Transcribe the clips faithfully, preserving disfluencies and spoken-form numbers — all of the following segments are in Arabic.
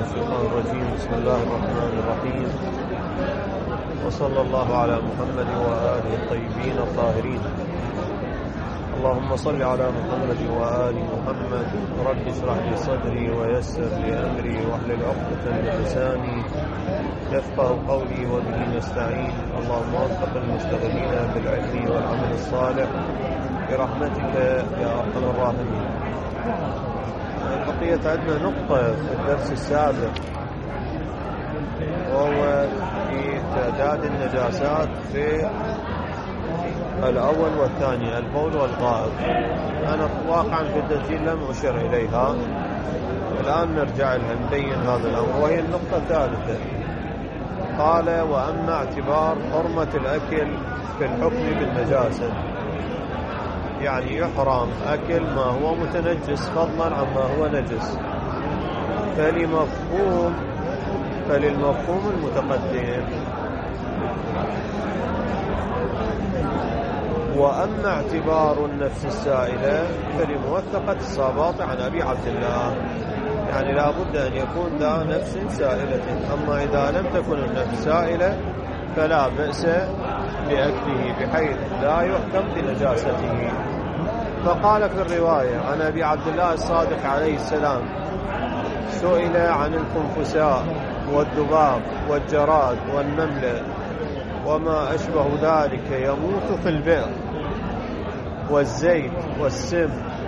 الشيطان الرجيم. بسم الله الرحمن الرحيم، وصلى الله على محمد وآله الطيبين الطاهرين. اللهم صل على محمد وآل محمد. رب اشرح لي صدري ويسر لي أمري واحلل عقدة من لساني يفقه قولي وبه نستعين. اللهم وفق المشتغلين بالعلم والعمل الصالح برحمتك يا أرحم الراحمين. بقيت عندنا نقطة في الدرس السابق، وهو في تعداد النجاسات في الأول والثاني، البول والغائط. أنا واقعا في التسجيل لم أشر إليها، الآن نرجع لها نبين هذا الأمر، وهي النقطة الثالثة. قال: وأما اعتبار حرمة الأكل في الحكم بالنجاسة، يعني يحرم أكل ما هو متنجس فضلا عما هو نجس، فلمفهوم فللمفهوم المتقدم. وأما اعتبار النفس السائلة فلموثقة الصاباط عن أبي عبد الله، يعني لا بد أن يكون ذا نفس سائلة. أما إذا لم تكن النفس سائلة فلا بأس بأكله، بحيث لا يحكم بنجاسته. فقال في الرواية عن أبي عبد الله الصادق عليه السلام: سئل عن الخنفساء والذباب والجراد والنملة وما أشبه ذلك يموت في البئر، والزيت والسم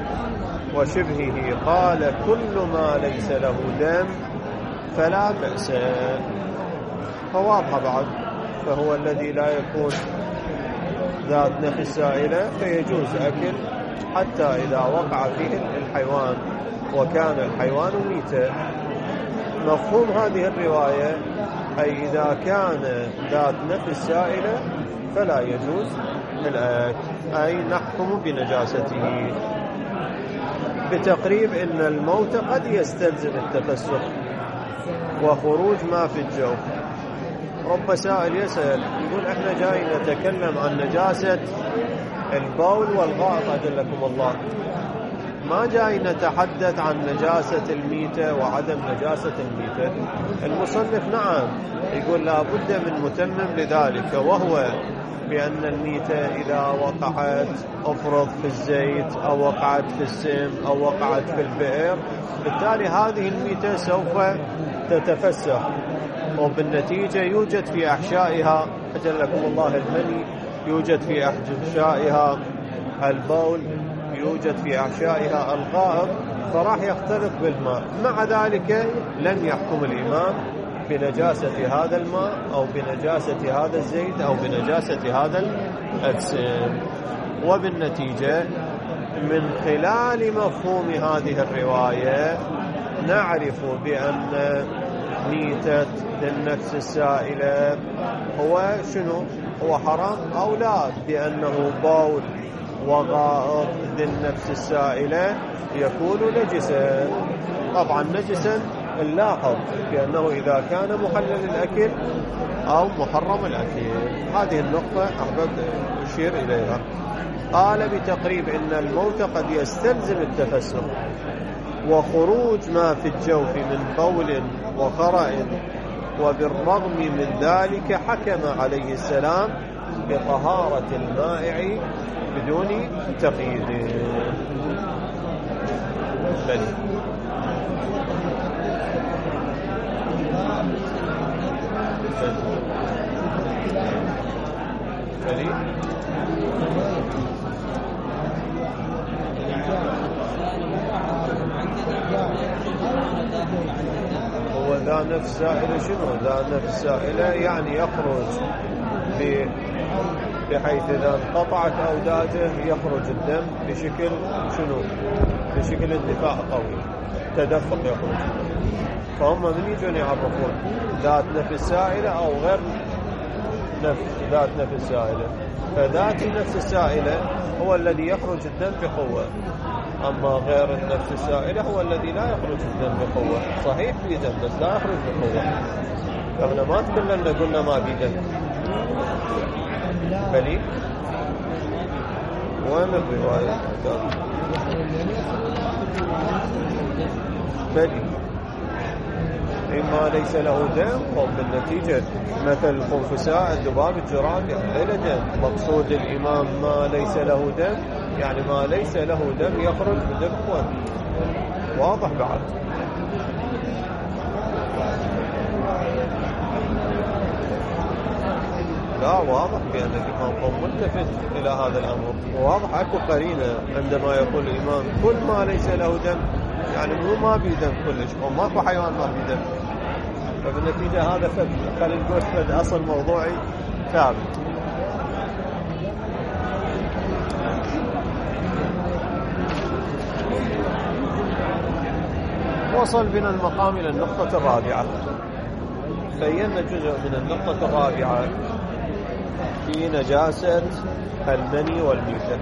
وشبهه، قال: كل ما ليس له دم فلا بأس. فواضح بعد، فهو الذي لا يكون ذات نفس سائلة فيجوز أكل حتى إذا وقع فيه الحيوان وكان الحيوان ميتا. مفهوم هذه الرواية أي إذا كان ذات نفس سائلة فلا يجوز الأكل، أي نحكم بنجاسته. بتقريب إن الموت قد يستلزم التفسخ وخروج ما في الجوف. رب سائل يسأل يقول: احنا جاي نتكلم عن نجاسة البول والغائط أجلكم الله، ما جاي نتحدث عن نجاسة الميتة وعدم نجاسة الميتة. المصنف نعم يقول لا بد من متمم لذلك، وهو بأن الميتة إذا وقعت أفرض في الزيت أو وقعت في السم أو وقعت في البئر، بالتالي هذه الميتة سوف تتفسخ، وبالنتيجة يوجد في أحشائها أجلكم الله المني، يوجد في أحشائها البول، يوجد في أحشائها الغائط، فراح يختلط بالماء. مع ذلك لم يحكم الإمام بنجاسة هذا الماء أو بنجاسة هذا الزيت أو بنجاسة هذا السم. وبالنتيجة من خلال مفهوم هذه الرواية نعرف بأن ميتة النفس السائلة هو شنو؟ هو حرام أو لا، بأنه بول وغائط ذي النفس السائلة يكون نجسا. طبعا نجسا نلاحظ بأنه إذا كان محلل الأكل أو محرم الأكل. هذه النقطة أحببت أشير إليها. قال بتقريب إن الموت قد يستلزم التفسخ وخروج ما في الجوف من بول وخرأ، وبالرغم من ذلك حكم عليه السلام بطهارة المائع بدون تقييد. بل بل هو ذا نفس سائلة. شنو ذا نفس سائلة؟ يعني يخرج بحيث إذا انقطعت أوداجه يخرج الدم بشكل شنو؟ بشكل اندفاع قوي، تدفق يخرج. فهم من يجون يعرفون ذات نفس سائلة أو غير نفس ذات نفس سائلة. فذات النفس السائلة هو الذي يخرج الدم بقوة، أما غير النفس السائلة هو الذي لا يخرج الدم بقوة. صحيح في دم بس لا يخرج بقوة. قبل ما تكلمنا قلنا ما في دم. بلي وين الرواية؟ بلي إما ليس له دم، وبالنتيجة مثل الخنفساء الذباب الجراد له دم. مقصود الإمام ما ليس له دم يعني ما ليس له دم يخرج بدفوا. واضح بعد؟ لا، واضح بأن الإمام قوم ملتفت إلى هذا الأمر. واضح أكو قرينة عندما يقول الإمام كل ما ليس له دم يعني مو ما بي دم كلش، أو ماكو حيوان ما بي دم. فبالنتيجة هذا فد خلي نقول فد أصل موضوعي ثابت. وصل بنا المقام إلى النقطة الرابعة. بينا جزء من النقطة الرابعة في نجاسة المني والميتة.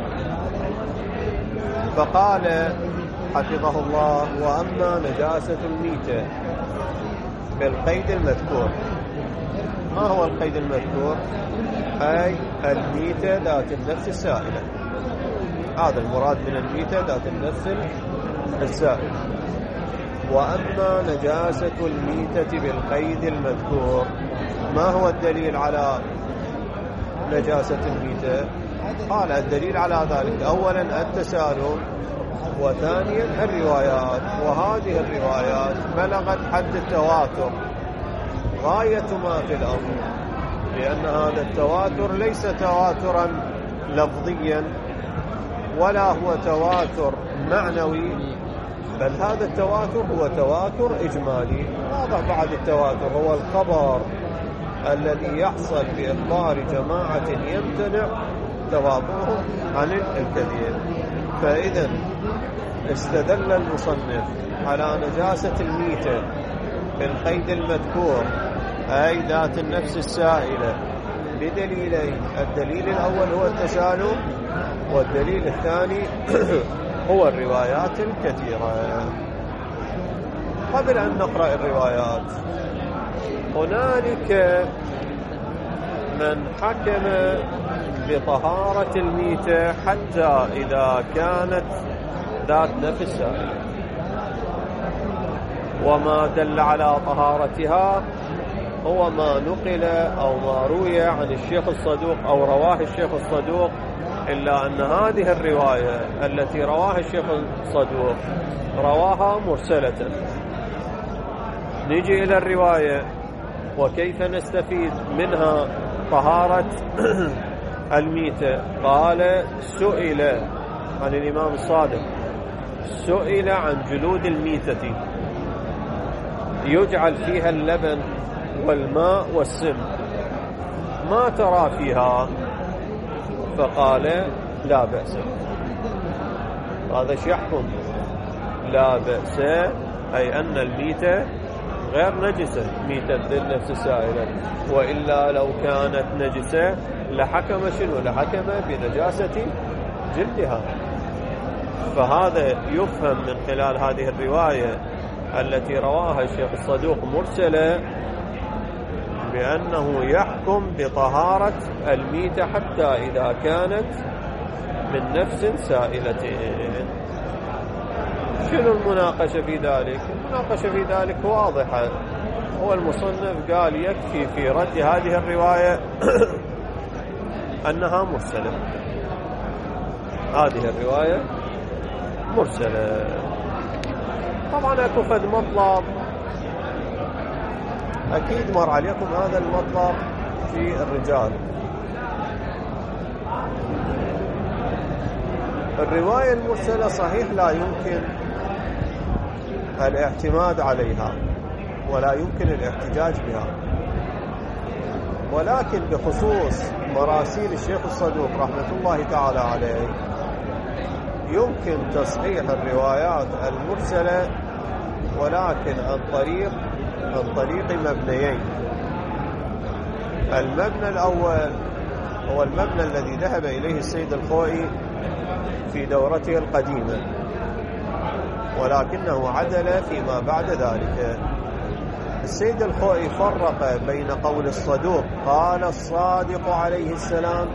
فقال حفظه الله: وأما نجاسة الميتة بالقيد المذكور. ما هو القيد المذكور؟ أي الميتة ذات النفس السائلة. هذا المراد من الميتة ذات النفس السائلة. وأما نجاسة الميتة بالقيد المذكور، ما هو الدليل على نجاسة الميتة؟ قال الدليل على ذلك أولا التسالم، وثانيا الروايات. وهذه الروايات بلغت حد التواتر غاية ما في الأمر، لأن هذا التواتر ليس تواترا لفظيا ولا هو تواتر معنوي، بل هذا التواتر هو تواتر إجمالي. واضح بعد التواتر هو الخبر الذي يحصل بإخبار جماعة يمتنع تواترهم عن الكذب. فإذا استدل المصنف على نجاسة الميتة بالقيد المذكور أي ذات النفس السائلة بدليلين: الدليل الأول هو التسالم، والدليل الثاني هو الروايات الكثيرة. قبل أن نقرأ الروايات، هنالك من حكم بطهارة الميتة حتى إذا كانت ذات نفس سائلة، وما دل على طهارتها هو ما نقل أو ما روي عن الشيخ الصدوق أو رواه الشيخ الصدوق، إلا أن هذه الرواية التي رواها الشيخ الصدوق رواها مرسلة. نجي إلى الرواية وكيف نستفيد منها طهارة الميتة. قال: سئل عن الإمام الصادق، سئل عن جلود الميتة يجعل فيها اللبن والماء والسم، ما ترى فيها؟ فقال: لا بأس. هذا ايش يحكم؟ لا بأس، أي أن الميتة غير نجسة، ميتة النفس السائلة، وإلا لو كانت نجسة لحكم شنو؟ لحكم بنجاسة جلدها. فهذا يفهم من خلال هذه الرواية التي رواها الشيخ الصدوق مرسلة بأنه يحكم بطهارة الميتة حتى إذا كانت من نفس سائلة. شنو المناقشة في ذلك؟ المناقشة في ذلك واضحة. هو المصنف قال يكفي في رد هذه الرواية أنها مرسلة. هذه الرواية مرسلة. طبعا أكو فد مطلب أكيد مر عليكم، هذا المطلب في الرجال. الرواية المرسلة صحيح لا يمكن الاعتماد عليها ولا يمكن الاحتجاج بها، ولكن بخصوص مراسيل الشيخ الصدوق رحمة الله تعالى عليه يمكن تصحيح الروايات المرسلة، ولكن عن طريق عن طريق مبنيين. المبنى الأول هو المبنى الذي ذهب إليه السيد الخوئي في دورته القديمة، ولكنه عدل فيما بعد ذلك. السيد الخوئي فرق بين قول الصدوق قال الصادق عليه السلام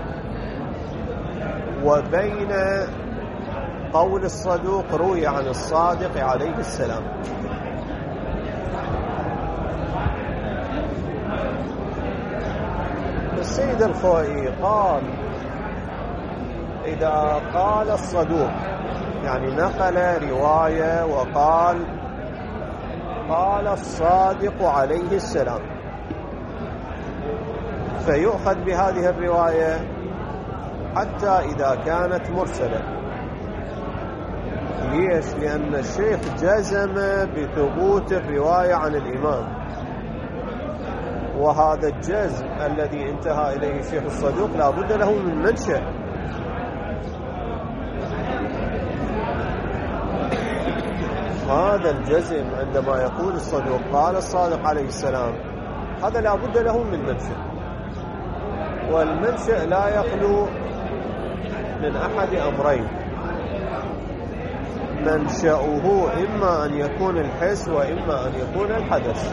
وبين قول الصدوق روي عن الصادق عليه السلام. السيد الخوئي قال إذا قال الصدوق، يعني نقل رواية وقال قال الصادق عليه السلام، فيؤخذ بهذه الرواية حتى إذا كانت مرسلة. ليش؟ لأن الشيخ جزم بثبوت الرواية عن الإمام، وهذا الجزم الذي انتهى إليه الشيخ الصدوق لا بد له من منشأ. هذا الجزم عندما يقول الصدوق قال الصادق عليه السلام، هذا لا بد له من منشأ، والمنشأ لا يخلو من أحد أمرين: منشأه إما أن يكون الحس وإما أن يكون الحدث.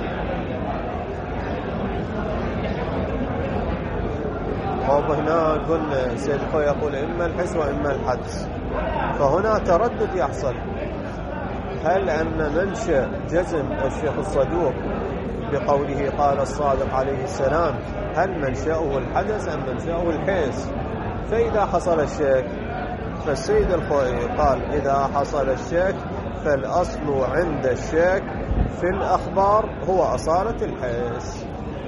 وهنا قلنا سيد الخوئي يقول إما الحس وإما الحدث، فهنا تردد يحصل: هل أن منشأ جزم الشيخ الصدوق بقوله قال الصادق عليه السلام هل منشأه الحدث أم منشأه الحس؟ فإذا حصل الشك، فالسيد الخوئي قال إذا حصل الشك فالأصل عند الشك في الأخبار هو أصالة الحس.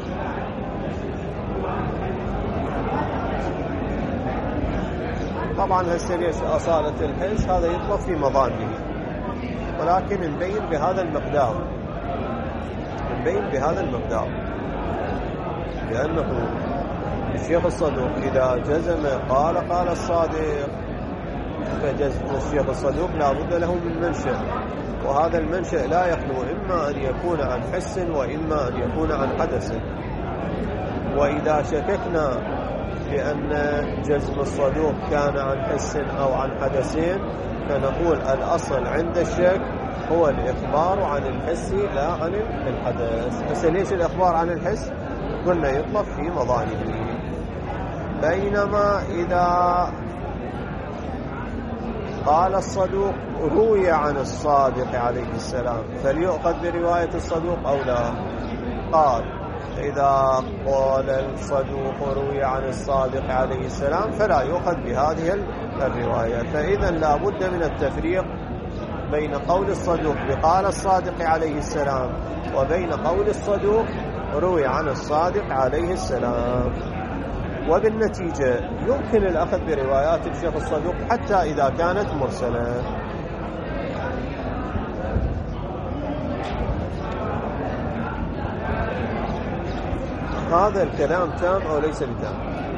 طبعا هسه ليش أصالة الحس؟ هذا يطلب في مظانه، ولكن نبين بهذا المقدار، نبين بهذا المقدار لأنه الشيخ الصدوق إذا جزم قال قال الصادق، فجزم الشيخ الصدوق لا بد له من منشأ، وهذا المنشأ لا يخلو إما أن يكون عن حس وإما أن يكون عن حدث. وإذا شككنا بأن جزم الصدوق كان عن حس أو عن حدثين، فنقول الأصل عند الشك هو الإخبار عن الحس لا عن الحدث. بس ليش الإخبار عن الحس؟ قلنا يطلب في مظانه. بينما إذا قال الصدوق روي عن الصادق عليه السلام، فليؤخذ برواية الصدوق أو لا؟ قال إذا قال الصدوق روي عن الصادق عليه السلام فلا يؤخذ بهذه الرواية. فإذا لا بد من التفريق بين قول الصدوق بقال الصادق عليه السلام وبين قول الصدوق روي عن الصادق عليه السلام. وبالنتيجة يمكن الأخذ بروايات الشيخ الصدوق حتى إذا كانت مرسلة. هذا الكلام تام أو ليس بتام؟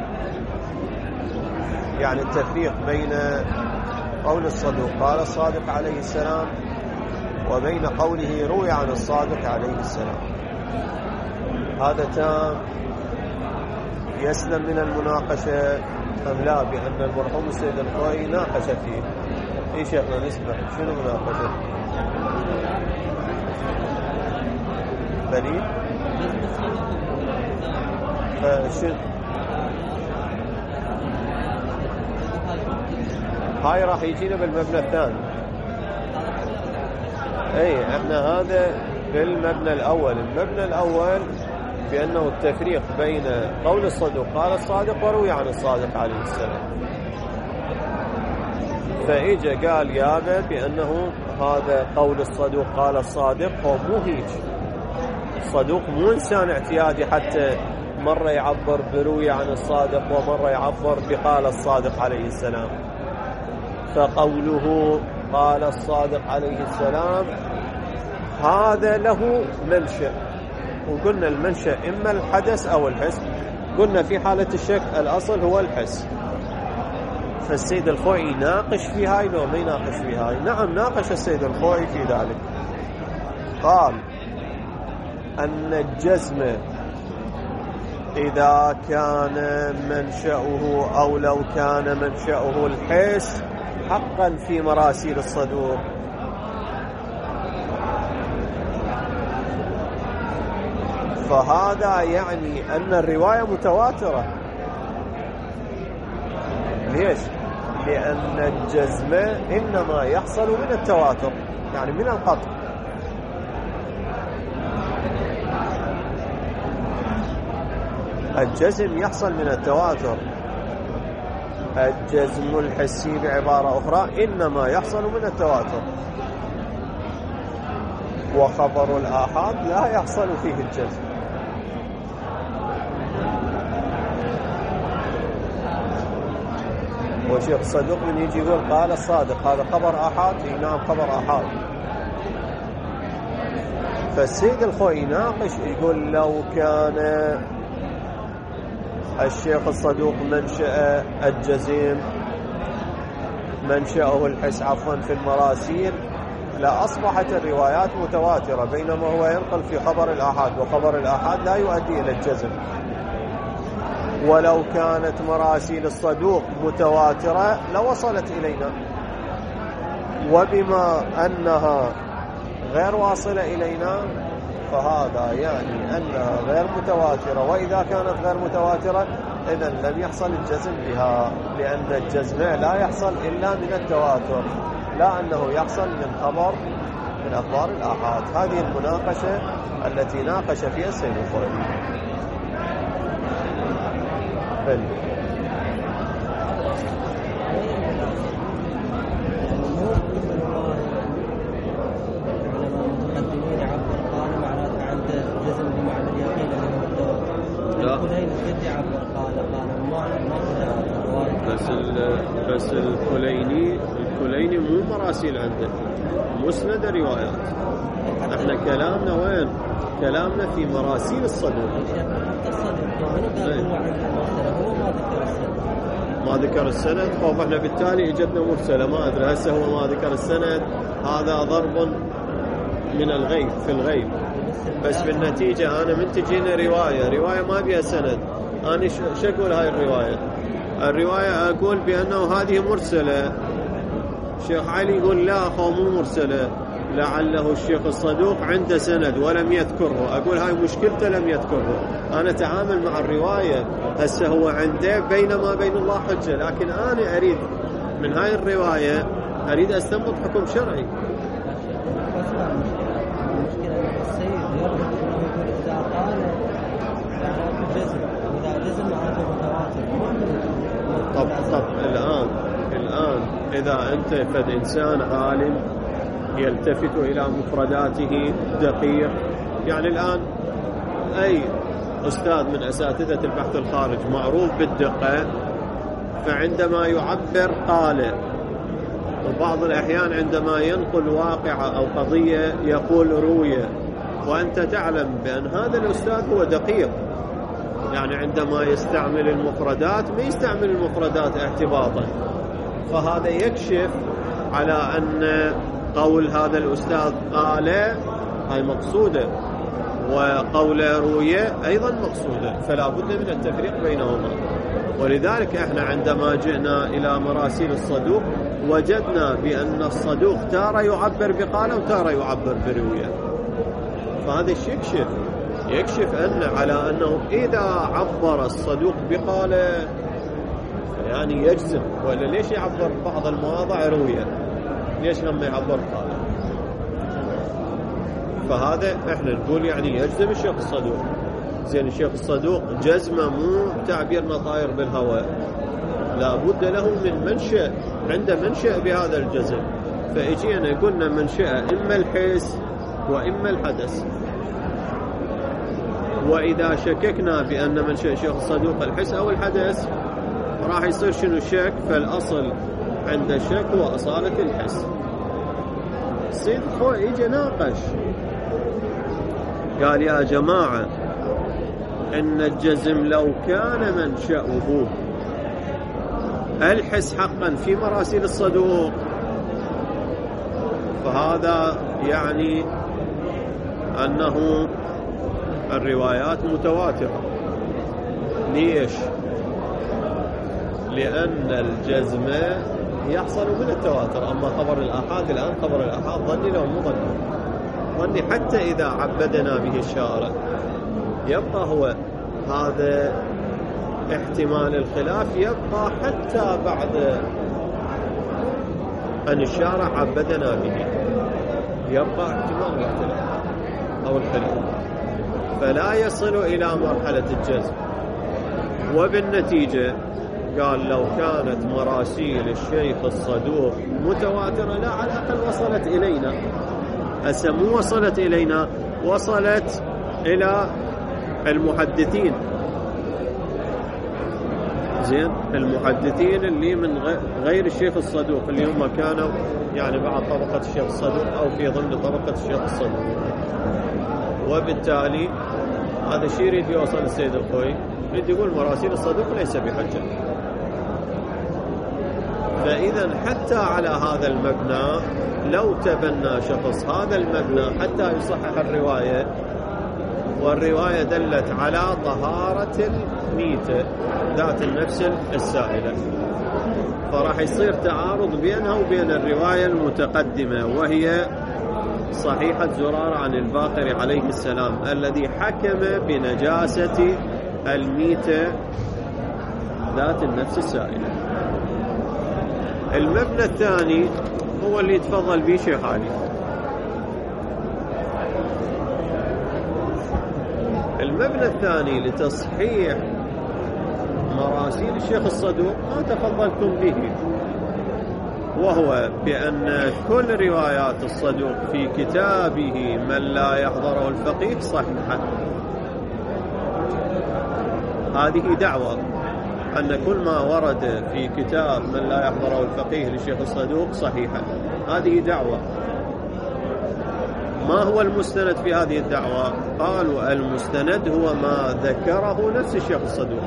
يعني التفريق بين قول الصدوق قال الصادق عليه السلام وبين قوله روي عن الصادق عليه السلام، هذا تام يسلم من المناقشة أم لا؟ بأن المرحوم السيد الخوئي ناقش فيه. إيه شيخنا نسمع شنو مناقشة؟ بلي فشن هاي راح يجينا بالمبنى الثاني. اي احنا هذا بالمبنى الاول. المبنى الاول بانه التفريق بين قول الصدوق قال الصادق وروي عن الصادق عليه السلام، فاجى قال يابا بانه هذا قول الصدوق قال الصادق هو مو هيك. الصدوق مو انسان اعتيادي حتى مرة يعبر بروي عن الصادق ومرة يعبر بقال الصادق عليه السلام. فقوله قال الصادق عليه السلام هذا له منشأ، وقلنا المنشأ إما الحدث أو الحس. قلنا في حالة الشك الأصل هو الحس. فالسيد الخوئي ناقش في هاي لو ما يناقش في هاي؟ نعم ناقش السيد الخوئي في ذلك. قال أن الجزم إذا كان منشأه أو لو كان منشأه الحس حقا في مراسيل الصدوق، فهذا يعني أن الرواية متواترة. ليش؟ لأن الجزم إنما يحصل من التواتر، يعني من القطع. الجزم يحصل من التواتر. الجزم الحسي بعبارة أخرى إنما يحصل من التواتر، وخبر الآحاد لا يحصل فيه الجزم. وشيخ الصدوق من يجي يقول قال الصادق هذا خبر آحاد، نعم خبر آحاد. فالسيد الخوي يناقش يقول لو كان الشيخ الصدوق منشأ الجزيم منشأه الحس عفوا في المراسيل لأصبحت الروايات متواترة، بينما هو ينقل في خبر الآحاد، وخبر الآحاد لا يؤدي إلى الجزم. ولو كانت مراسيل الصدوق متواترة لوصلت إلينا، وبما أنها غير واصلة إلينا فهذا يعني أنها غير متواترة، وإذا كانت غير متواترة إذن لم يحصل الجزم بها، لأن الجزم لا يحصل إلا من التواتر، لا أنه يحصل من خبر من أخبار الآحاد. هذه المناقشة التي ناقش فيها السيد الخوي. بس بس الكليني الكليني مو مراسيل عنده، مسند روايات. احنا كلامنا وين؟ كلامنا في مراسيل الصدوق. ما ذكر السند، خوف احنا بالتالي اجتنا مرسله، ما ادري هسه هو ما ذكر السند، هذا ضرب من الغيب في الغيب. بس بالنتيجه انا من تجينا روايه روايه ما بها سند، انا شو اقول هاي الروايه؟ الروايه اقول بانه هذه مرسله. الشيخ علي يقول لا خو مو مرسله، لعله الشيخ الصدوق عنده سند ولم يذكره. اقول هاي مشكلته لم يذكره، انا اتعامل مع الروايه هسه هو عنده بينما بين الله حجه، لكن انا اريد من هاي الروايه اريد استنبط حكم شرعي. طب طب الان الان اذا انت فد انسان عالم يلتفت إلى مفرداته دقيق، يعني الآن أي أستاذ من أساتذة البحث الخارج معروف بالدقة، فعندما يعبر قال، وبعض الأحيان عندما ينقل واقعة أو قضية يقول روية، وأنت تعلم بأن هذا الأستاذ هو دقيق، يعني عندما يستعمل المفردات ما يستعمل المفردات اعتباطا، فهذا يكشف على أن قول هذا الأستاذ قال هاي مقصودة، وقول روية أيضا مقصودة، فلا بد من التفريق بينهما. ولذلك احنا عندما جئنا إلى مراسيل الصدوق وجدنا بأن الصدوق تارة يعبر بقال وتارة يعبر بروية، فهذا الشيء يكشف يكشف أن على أنه إذا عبر الصدوق بقال يعني يجزم، ولا ليش يعبر بعض المواضع روية؟ ليش لما يعبر قال؟ فهذا احنا نقول يعني يجزم الشيخ الصدوق. زين الشيخ الصدوق جزمه مو تعبير نطاير بالهواء، لا بد له من منشأ، عنده منشأ بهذا الجزم. فاجينا قلنا منشأ اما الحس واما الحدث، واذا شككنا بان منشأ الشيخ الصدوق الحس او الحدث راح يصير شنو الشك؟ فالاصل عند الشك هو أصالة الحس. السيد الخوي يجي ناقش قال يا جماعة إن الجزم لو كان منشأه الحس حقا في مراسيل الصدوق فهذا يعني أنه الروايات متواترة. ليش؟ لأن الجزم يحصل من التواتر، أما خبر الآحاد الآن خبر الآحاد ظني لو مو ظني ظني حتى إذا عبدنا به الشارع يبقى هو هذا احتمال الخلاف، يبقى حتى بعد أن الشارع عبدنا به يبقى احتمال الاختلاف أو الخلاف، فلا يصل إلى مرحلة الجزم. وبالنتيجة قال لو كانت مراسيل الشيخ الصدوق متواترة لا على الأقل وصلت إلينا. هسه مو وصلت إلينا، وصلت إلى المحدثين. زين، المحدثين اللي من غير الشيخ الصدوق، اللي هم كانوا يعني بعد طبقة الشيخ الصدوق أو في ضمن طبقة الشيخ الصدوق. وبالتالي هذا الشيء يريد يوصل السيد الخوي، يريد يقول مراسيل الصدوق ليس بحجة. فإذا حتى على هذا المبنى لو تبنى شخص هذا المبنى حتى يصحح الرواية، والرواية دلت على طهارة الميتة ذات النفس السائلة، فراح يصير تعارض بينها وبين الرواية المتقدمة وهي صحيحة زرارة عن الباقر عليه السلام الذي حكم بنجاسة الميتة ذات النفس السائلة. المبنى الثاني هو اللي يتفضل به شيخ علي. المبنى الثاني لتصحيح مراسيل الشيخ الصدوق ما تفضلتم به، وهو بأن كل روايات الصدوق في كتابه من لا يحضره الفقيه صحيحة. هذه دعوة أن كل ما ورد في كتاب من لا يحضره الفقيه للشيخ الصدوق صحيحة. هذه دعوة. ما هو المستند في هذه الدعوة؟ قالوا المستند هو ما ذكره نفس الشيخ الصدوق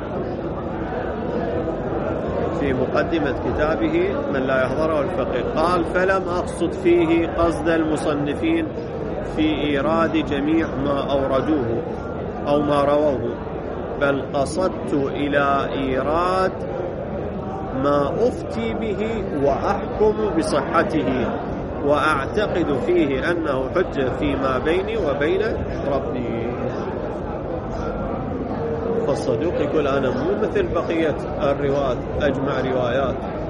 في مقدمة كتابه من لا يحضره الفقيه. قال فلم أقصد فيه قصد المصنفين في إيراد جميع ما أوردوه أو ما رووه، بل قصدت إلى إيراد ما أفتي به وأحكم بصحته وأعتقد فيه أنه حجة فيما بيني وبين ربي. فالصدوق يقول أنا مو مثل بقية الرواة أجمع روايات،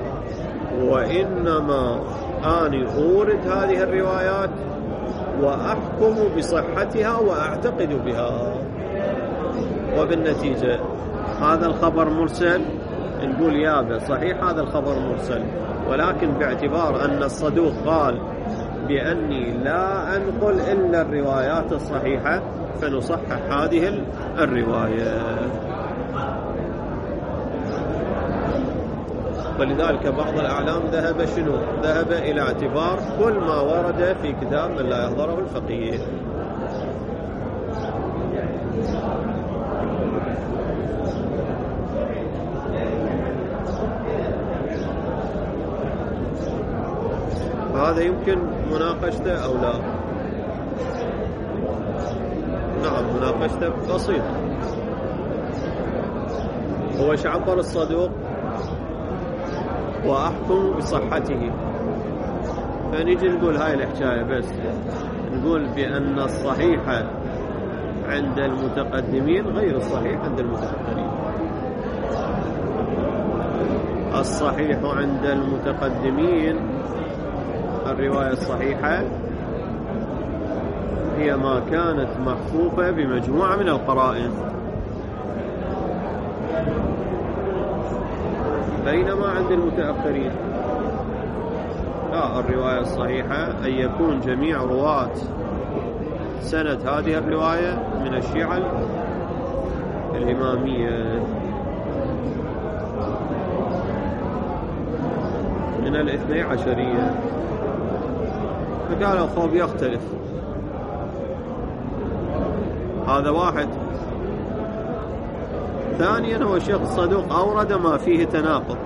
وإنما أنا أورد هذه الروايات وأحكم بصحتها وأعتقد بها. وبالنتيجة هذا الخبر مرسل، نقول يابا صحيح هذا الخبر مرسل، ولكن باعتبار أن الصدوق قال بأني لا أنقل إلا الروايات الصحيحة فنصحح هذه الرواية. ولذلك بعض الأعلام ذهب شنو؟ ذهب إلى اعتبار كل ما ورد في كتاب من لا يحضره الفقيه. فهذا يمكن مناقشته أو لا؟ نعم مناقشته بسيطة. هو ايش عبر الصدوق؟ وأحكم بصحته. فنيجي نقول هاي الحكاية بس، نقول بأن الصحيحة عند المتقدمين غير الصحيح عند المتأخرين. الصحيح عند المتقدمين الرواية الصحيحة هي ما كانت محفوفة بمجموعة من القرائن، بينما عند المتأخرين لا، الرواية الصحيحة أن يكون جميع رواة سند هذه الرواية من الشيعة الإمامية، من الاثني عشرية. فقال الخوف يختلف. هذا واحد. ثانيا هو الشيخ الصدوق أورد ما فيه تناقض.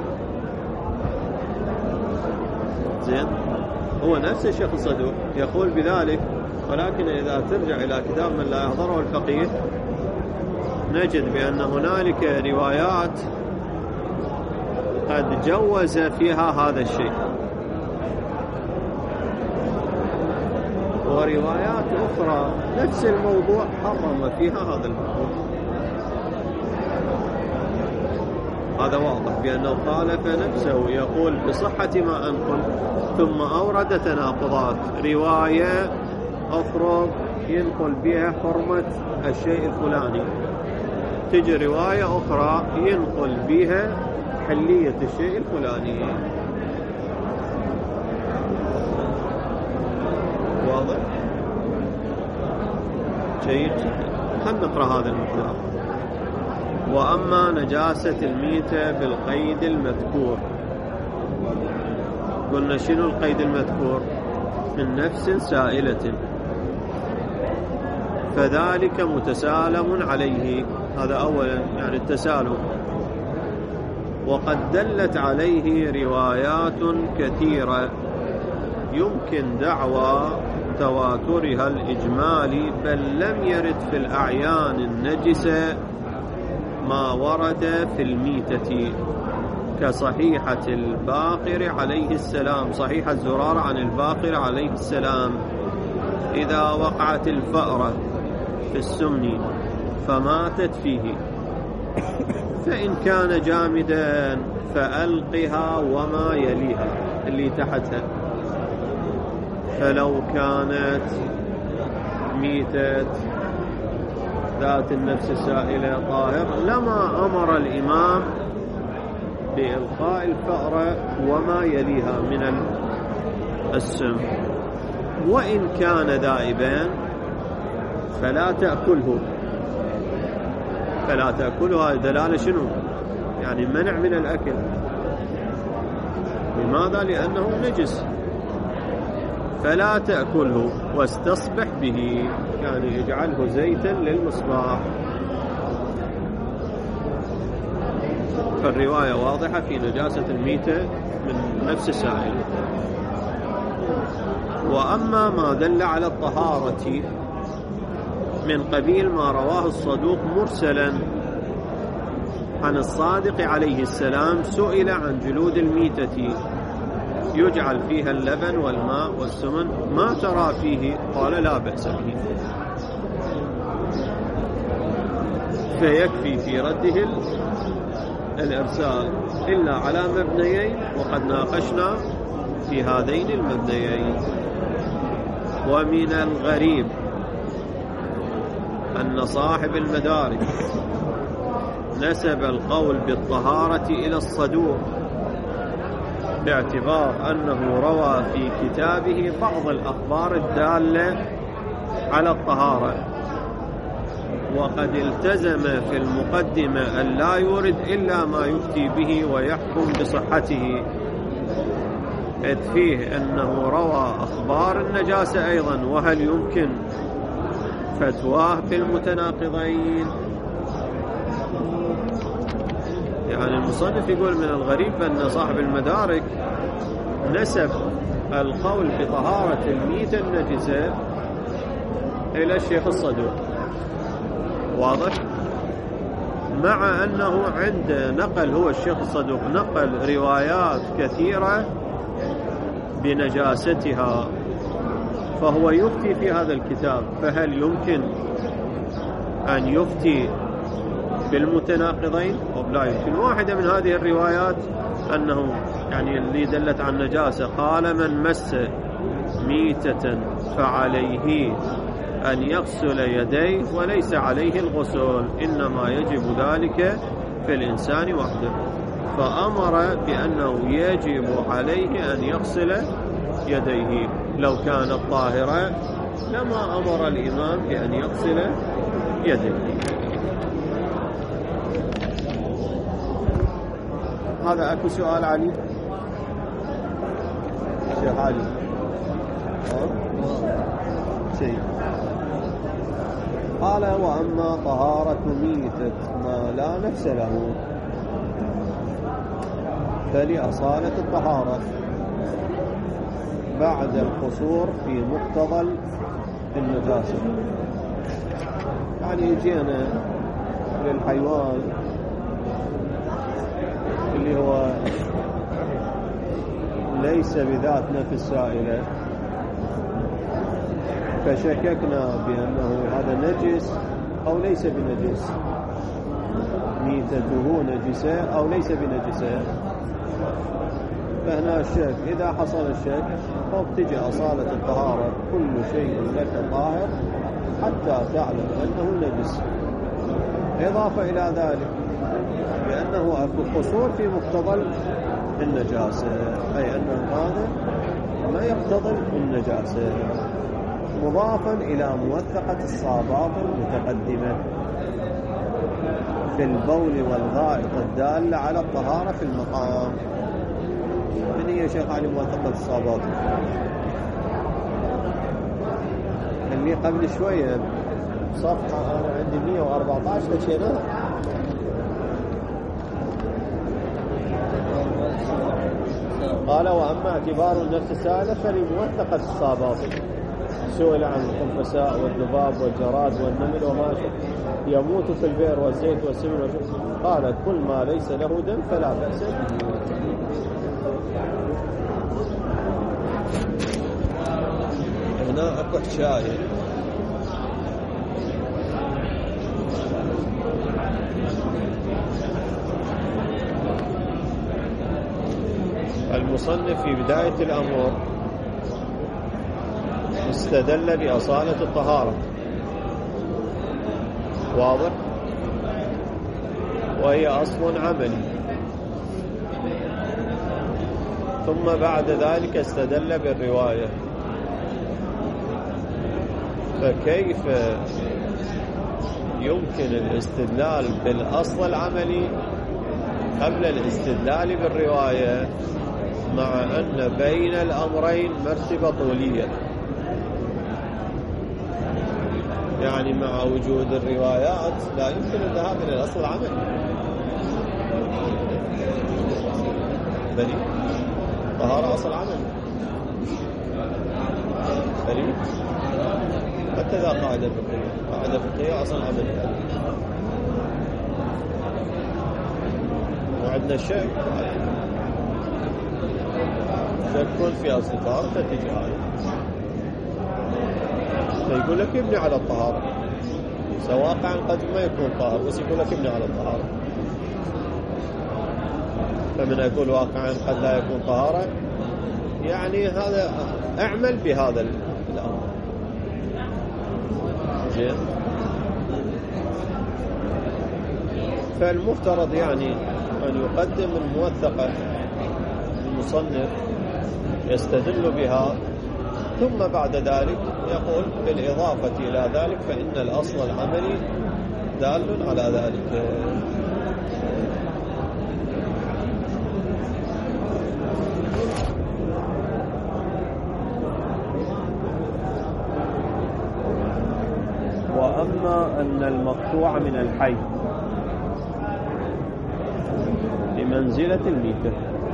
زين، هو نفس الشيخ الصدوق يقول بذلك، ولكن إذا ترجع إلى كتاب من لا يحضره الفقيه نجد بأن هنالك روايات قد جوز فيها هذا الشيء، وروايات أخرى نفس الموضوع حرم فيها هذا الموضوع. هذا واضح بأنه خالف نفسه، يقول بصحة ما أنقل، ثم أورد تناقضات. رواية أخرى ينقل بها حرمة الشيء الفلاني، تجي رواية أخرى ينقل بها حلية الشيء الفلاني. واضح؟ جيد. خلنا نقرأ هذا المقدار. وأما نجاسة الميتة بالقيد المذكور، قلنا شنو القيد المذكور؟ من نفس سائلة، فذلك متسالم عليه. هذا أولا يعني التسالم. وقد دلت عليه روايات كثيرة يمكن دعوى تواترها الإجمالي، بل لم يرد في الأعيان النجسة ما ورد في الميتة، كصحيحة الباقر عليه السلام، صحيحة زرار عن الباقر عليه السلام: إذا وقعت الفأرة في السمن فماتت فيه فإن كان جامدا فألقها وما يليها، اللي تحتها. فلو كانت ميتة ذات النفس السائلة طاهر لما أمر الإمام بإلقاء الفأرة وما يليها من السم. وإن كان ذائبا فلا تأكله. فلا تأكله هذه دلالة شنو؟ يعني منع من الأكل. لماذا؟ لأنه نجس. فلا تأكله واستصبح به، يعني اجعله زيتا للمصباح. فالرواية واضحة في نجاسة الميتة من نفس السائل. وأما ما دل على الطهارة من قبيل ما رواه الصدوق مرسلا عن الصادق عليه السلام: سئل عن جلود الميتة يجعل فيها اللبن والماء والسمن، ما ترى فيه؟ قال: لا بأس به. فيكفي في رده الإرسال إلا على مبنيين، وقد ناقشنا في هذين المبنيين. ومن الغريب أن صاحب المدارك نسب القول بالطهارة إلى الصدوق، باعتبار أنه روى في كتابه بعض الأخبار الدالة على الطهارة، وقد التزم في المقدمة أن لا يورد إلا ما يفتي به ويحكم بصحته، إذ فيه أنه روى أخبار النجاسة أيضا، وهل يمكن فتواه بالمتناقضين؟ يعني المصنف يقول من الغريب أن صاحب المدارك نسب القول بطهارة الميتة النجسة إلى الشيخ الصدوق. واضح؟ مع أنه عند نقل هو الشيخ الصدوق نقل روايات كثيرة بنجاستها، فهو يفتي في هذا الكتاب، فهل يمكن أن يفتي بالمتناقضين؟ أو لا يمكن. واحدة من هذه الروايات أنه يعني اللي دلت عن نجاسة قال: من مس ميتة فعليه أن يغسل يديه وليس عليه الغسل، إنما يجب ذلك في الإنسان وحده. فأمر بأنه يجب عليه أن يغسل يديه. لو كانت طاهرة لما أمر الإمام بأن يغسل يديه. هذا أكو سؤال علي؟ شيخ علي شيء قال: وأما طهارة ميتة ما لا نفس له فلأصالة الطهارة بعد القصور في مقتضى النجاسة. يعني يجينا للحيوان اللي هو ليس بذات نفس سائلة، فشككنا بأنه هذا نجس أو ليس بنجس، ميتته نجسة أو ليس بنجسة. فهنا الشك، إذا حصل الشك فابتجى أصالة الطهارة: كل شيء لك طاهر حتى تعلم أنه نجس. إضافة إلى ذلك بأنه أكو قصور في مقتضى النجاسة، أي أن هذا ما يقتضي النجاسة، مضافا إلى موثقة الصابات المتقدمة في البول والغائط الدالة على الطهارة في المقام. من هي شيخ علي موثقة الصابات؟ اللي قبل شوية صفحة أنا عندي مئة وأربعة عشر هكذا. قال وأما اعتبار النفس السائلة فلموثقة الصابات. سئل عن الخنفساء والذباب والجراد والنمل وما يموت في البئر والزيت والسمن والشمس، قال كل ما ليس له دم فلا بأس به. هنا أكو حكاية المصنف في بداية الأمر استدل بأصالة الطهارة، واضح، وهي أصل عملي، ثم بعد ذلك استدل بالرواية. فكيف يمكن الاستدلال بالأصل العملي قبل الاستدلال بالرواية، مع أن بين الأمرين مرتبة طولية؟ يعني مع وجود الروايات لا يمكن الذهاب إلى الأصل العملي، بل طهارة أصل عملي، بل حتى ذا قاعدة فقهية، قاعدة فقهية أصل عملي. وعندنا الشك شك في أصل طهارة تتجه هذا، فيقول لك ابني على الطهارة، سواء قد ما يكون طاهر بس يقول لك ابني على الطهارة. فمن يقول واقعا قد لا يكون طهارة، يعني هذا اعمل بهذا الأمر. زين، فالمفترض يعني أن يقدم الموثقة المصنف يستدل بها، ثم بعد ذلك يقول بالإضافة إلى ذلك فإن الأصل العملي دال على ذلك. وأما أن المقطوع من الحي بمنزلة الميتة،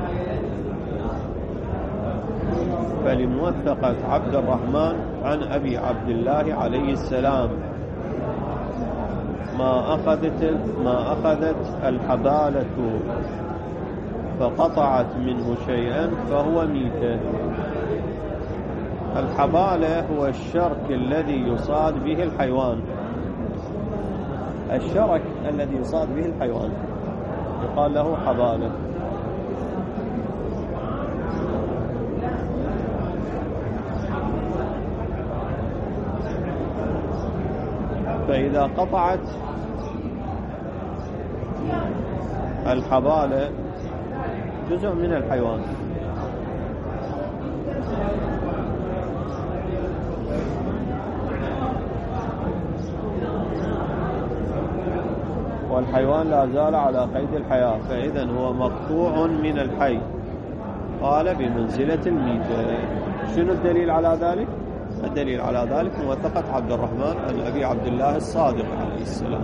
فلموثقة عبد الرحمن عن أبي عبد الله عليه السلام ما أخذت ما أخذت الحبالة فقطعت منه شيئا فهو ميتة. الحبالة هو الشرك الذي يصاد به الحيوان، الشرك الذي يصاد به الحيوان يقال له حبالة. فإذا قطعت الحبالة جزء من الحيوان والحيوان لا زال على قيد الحياة، فإذا هو مقطوع من الحي، قال بمنزلة الميتة. شنو الدليل على ذلك؟ الدليل على ذلك موثقة عبد الرحمن عن أبي عبد الله الصادق عليه السلام.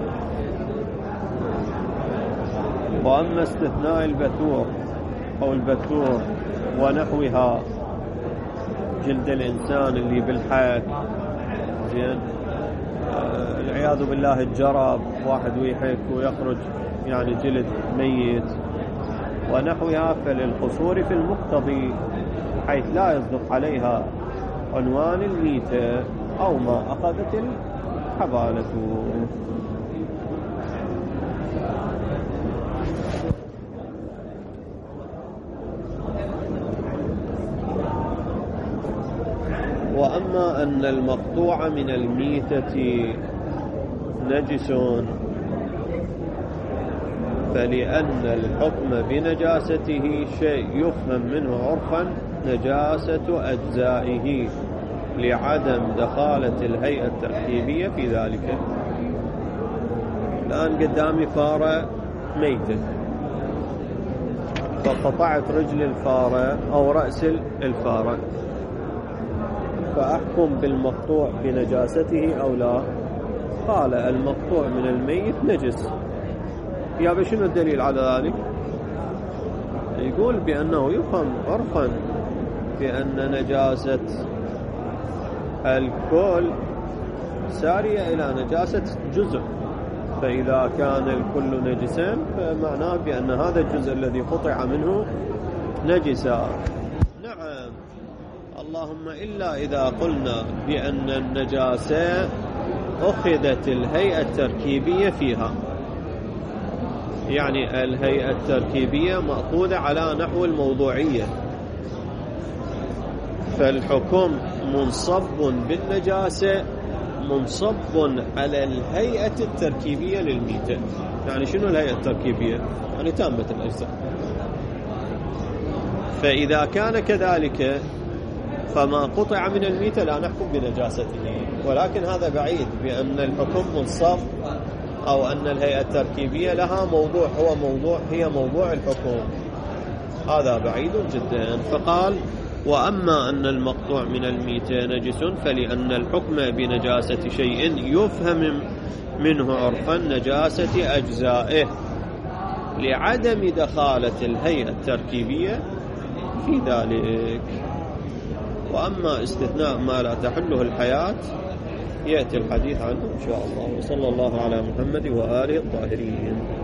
وأما استثناء البثور أو البثور ونحوها، جلد الإنسان اللي بالحياة، زين، آه العياذ بالله الجرب، واحد ويحك ويخرج يعني جلد ميت ونحوها، فللقصور في المقتضي حيث لا يصدق عليها عنوان الميتة أو ما أخذت الحبالة. وأما أن المقطوع من الميتة نجس فلأن الحكم بنجاسته شيء يفهم منه عرفا نجاسة أجزائه لعدم دخالة الهيئة التركيبية في ذلك. الآن قدامي فارة ميتة، فقطعت رجل الفارة أو رأس الفارة، فأحكم بالمقطوع بنجاسته أو لا؟ قال المقطوع من الميت نجس. يا بشنو الدليل على ذلك؟ يقول بأنه يفهم عرفا بأن نجاسة الكل سارية إلى نجاسة جزء، فإذا كان الكل نجسا فمعناه بأن هذا الجزء الذي قطع منه نجسا. نعم، اللهم إلا إذا قلنا بأن النجاسة أخذت الهيئة التركيبية فيها، يعني الهيئة التركيبية مأخوذة على نحو الموضوعية، فالحكم منصب بالنجاسة منصب على الهيئة التركيبية للميتة. يعني شنو الهيئة التركيبية؟ يعني تامة الأجزاء. فإذا كان كذلك فما قطع من الميتة لا نحكم بنجاسته، ولكن هذا بعيد بأن الحكم منصب أو أن الهيئة التركيبية لها موضوع هو موضوع هي موضوع الحكم، هذا بعيد جدا. فقال وأما أن المقطوع من الميتة نجس فلأن الحكم بنجاسة شيء يفهم منه عرفا نجاسة أجزائه لعدم دخالة الهيئة التركيبية في ذلك. وأما استثناء ما لا تحله الحياة يأتي الحديث عنه إن شاء الله. وصلى الله على محمد وآله الطاهرين.